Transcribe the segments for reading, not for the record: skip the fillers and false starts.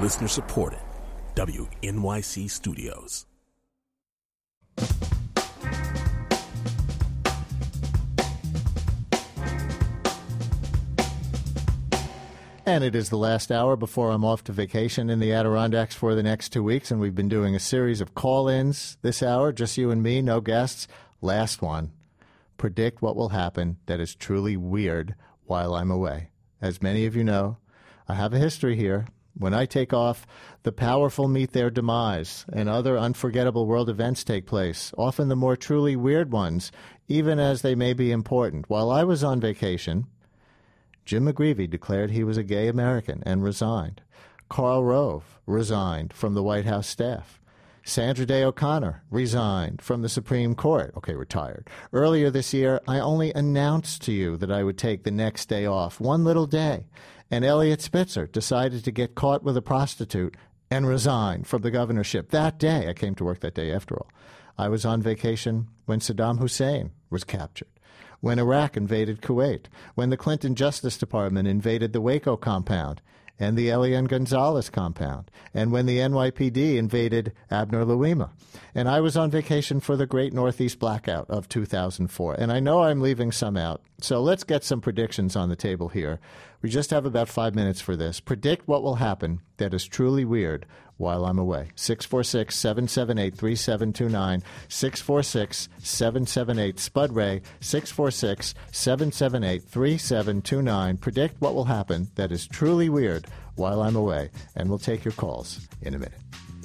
Listener supported. WNYC Studios. And it is the last hour before I'm off to vacation in the Adirondacks for the next 2 weeks, and we've been doing a series of call-ins this hour, just you and me, no guests. Last one, predict what will happen that is truly weird while I'm away. As many of you know, I have a history here. When I take off, the powerful meet their demise, and other unforgettable world events take place, often the more truly weird ones, even as they may be important. While I was on vacation, Jim McGreevey declared he was a gay American and resigned. Karl Rove resigned from the White House staff. Sandra Day O'Connor resigned from the Supreme Court. Okay, retired. Earlier this year, I only announced to you that I would take the next day off, one little day. And Eliot Spitzer decided to get caught with a prostitute and resigned from the governorship that day. I came to work that day after all. I was on vacation when Saddam Hussein was captured, when Iraq invaded Kuwait, when the Clinton Justice Department invaded the Waco compound and the Elian Gonzalez compound, and when the NYPD invaded Abner Louima. And I was on vacation for the Great Northeast Blackout of 2004. And I know I'm leaving some out, so let's get some predictions on the table here. We just have about 5 minutes for this. Predict what will happen that is truly weird while I'm away. 646-778-3729, 646-778-SPUD-RAY, 646-778-3729. Predict what will happen that is truly weird while I'm away, and we'll take your calls in a minute.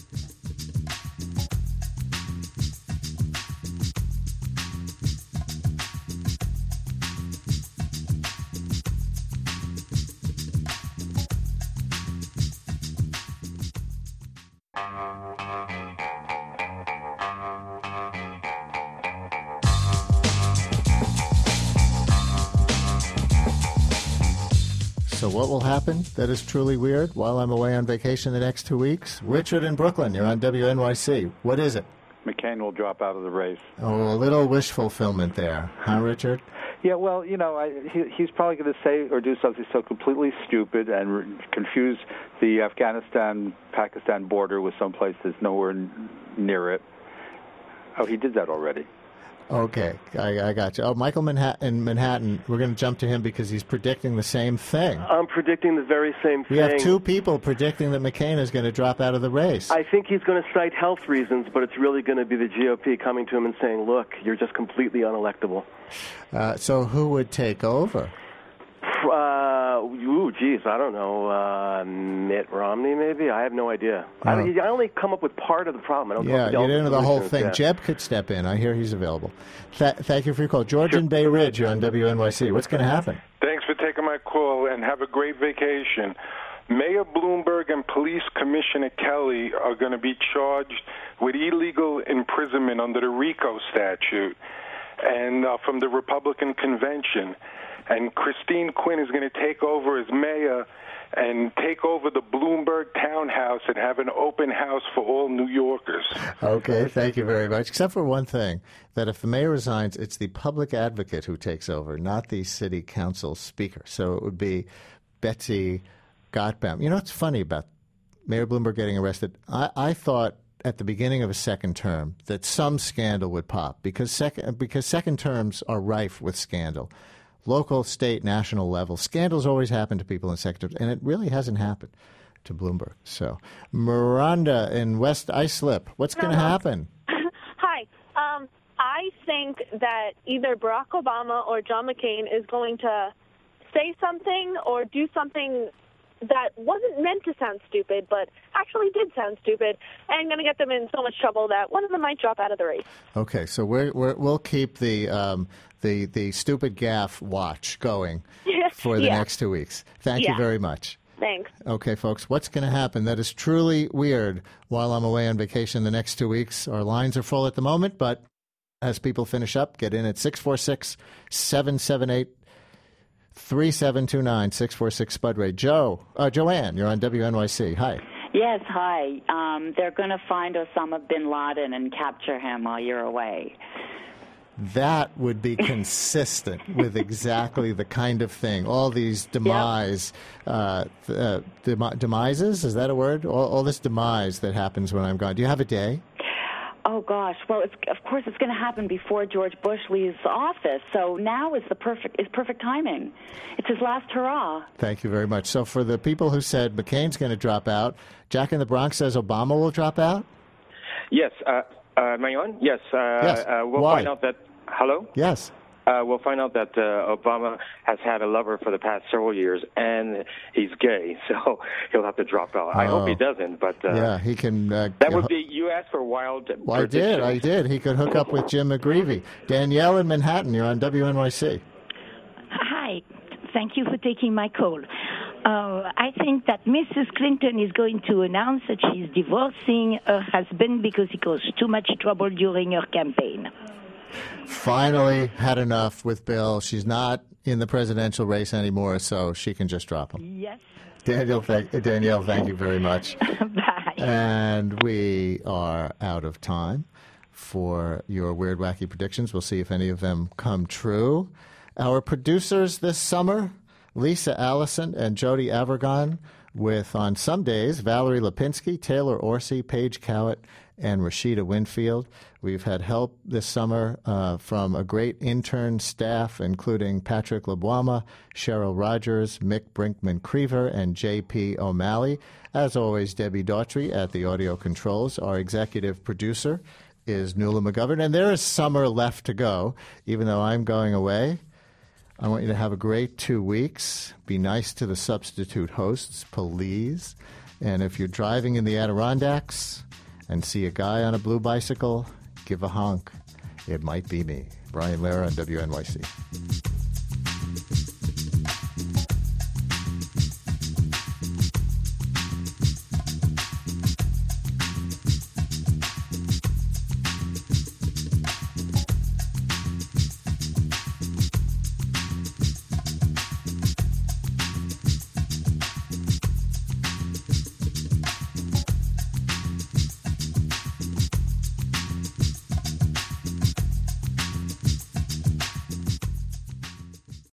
So what will happen that is truly weird while I'm away on vacation the next 2 weeks? Richard in Brooklyn, you're on WNYC. What is it? McCain will drop out of the race. Oh, a little wish fulfillment there, huh, Richard? Yeah, well, you know, he's probably going to say or do something so completely stupid and confuse the Afghanistan-Pakistan border with someplace that's nowhere near it. Oh, he did that already. Okay, I got you. Oh, Michael in Manhattan, we're going to jump to him because he's predicting the same thing. I'm predicting the very same thing. We have two people predicting that McCain is going to drop out of the race. I think he's going to cite health reasons, but it's really going to be the GOP coming to him and saying, look, you're just completely unelectable. So who would take over? I don't know. Mitt Romney, maybe? I have no idea. I only come up with part of the problem. I don't you didn't know the whole thing. Yeah. Jeb could step in. I hear he's available. Thank you for your call. George in Bay Ridge, you're on WNYC. What's going to happen? Thanks for taking my call, and have a great vacation. Mayor Bloomberg and Police Commissioner Kelly are going to be charged with illegal imprisonment under the RICO statute and from the Republican convention. And Christine Quinn is going to take over as mayor and take over the Bloomberg townhouse and have an open house for all New Yorkers. Okay, thank you very much. Except for one thing, that if the mayor resigns, it's the public advocate who takes over, not the city council speaker. So it would be Betsy Gottbaum. You know what's funny about Mayor Bloomberg getting arrested? I thought at the beginning of a second term that some scandal would pop because second terms are rife with scandal. Local, state, national level. Scandals always happen to people in sectors, and it really hasn't happened to Bloomberg. So, Miranda in West Islip, what's going to happen? Hi. I think that either Barack Obama or John McCain is going to say something or do something that wasn't meant to sound stupid, but actually did sound stupid, and going to get them in so much trouble that one of them might drop out of the race. Okay, so we'll keep the stupid gaffe watch going for the next 2 weeks. Thank you very much. Thanks. Okay, folks, what's going to happen that is truly weird while I'm away on vacation the next 2 weeks? Our lines are full at the moment, but as people finish up, get in at 646-778-3729, 646-SPUD-RAY. Joanne, you're on WNYC. Hi. Yes, hi. They're going to find Osama bin Laden and capture him while you're away. that would be consistent with exactly the kind of thing. All these demises, is that a word? All this demise that happens when I'm gone. Do you have a day? Oh, gosh. Well, of course, it's going to happen before George Bush leaves office. So now is perfect timing. It's his last hurrah. Thank you very much. So for the people who said McCain's going to drop out, Jack in the Bronx says Obama will drop out? Yes. Am I on? Yes. Yes. We'll Why? find out that. Hello? Yes. We'll find out that Obama has had a lover for the past several years, and he's gay, so he'll have to drop out. I hope he doesn't, but yeah, he can. That would be. You asked for wild. Well, I did. He could hook up with Jim McGreevey. Danielle in Manhattan, you're on WNYC. Hi. Thank you for taking my call. I think that Mrs. Clinton is going to announce that she's divorcing her husband because he caused too much trouble during her campaign. Finally had enough with Bill. She's not in the presidential race anymore, so she can just drop him. Yes. Danielle, thank you very much. Bye. And we are out of time for your Weird Wacky predictions. We'll see if any of them come true. Our producers this summer, Lisa Allison and Jody Avergon, with, on some days, Valerie Lipinski, Taylor Orsi, Paige Cowett, and Rashida Winfield. We've had help this summer from a great intern staff, including Patrick LeBuama, Cheryl Rogers, Mick Brinkman-Creever, and J.P. O'Malley. As always, Debbie Daughtry at the audio controls. Our executive producer is Nuala McGovern. And there is summer left to go, even though I'm going away. I want you to have a great 2 weeks. Be nice to the substitute hosts, please. And if you're driving in the Adirondacks and see a guy on a blue bicycle, give a honk. It might be me. Brian Lehrer on WNYC.